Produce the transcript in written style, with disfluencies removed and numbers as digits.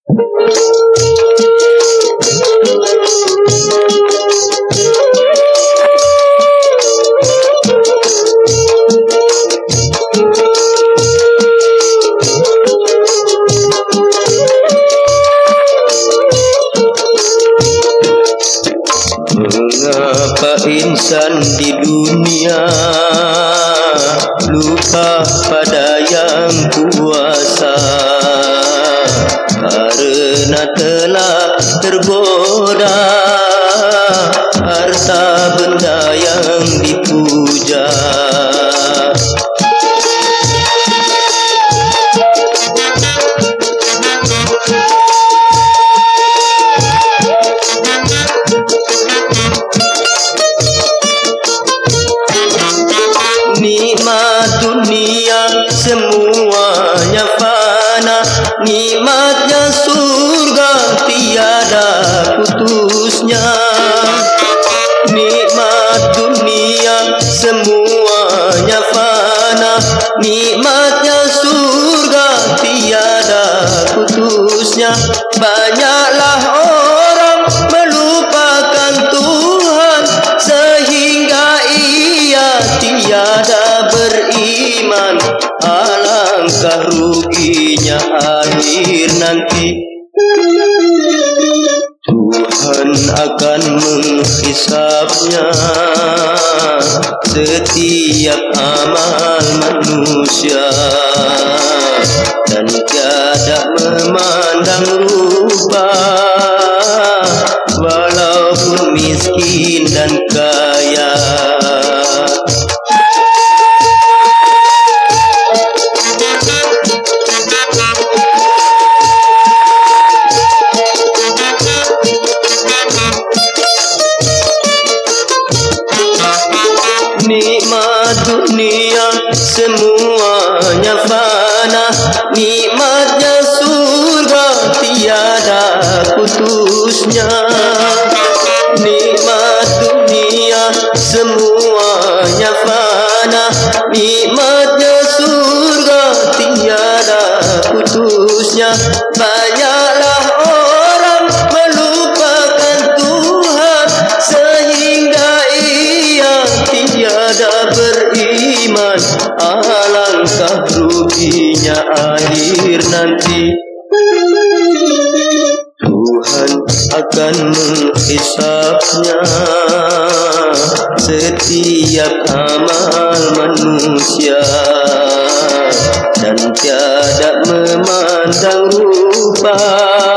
Mengapa insan di dunia lupa pada yang kuasa, karena telah tergoda harta benda yang dipuja. Nikmat dunia semuanya fana, nikmatnya surga tiada putusnya. Nikmat dunia semuanya fana, nikmatnya surga tiada putusnya. Banyaklah orang melupakan Tuhan sehingga ia tiada beriman. Alangkah ruginya akhir nanti. Tuhan akan menghisapnya setiap amal manusia, dan tiada memandang rupa walaupun miskin dan kaya. Nikmat dunia semuanya fana, nikmatnya surga tiada putusnya. Nikmat dunia semuanya fana, nikmatnya surga tiada putusnya. Banyaklah orang melupakan Tuhan sehingga ia tiada beriman. Alangkah ruginya akhir nanti. Tuhan akan menghisapnya setiap amal manusia, dan tiada memandang rupa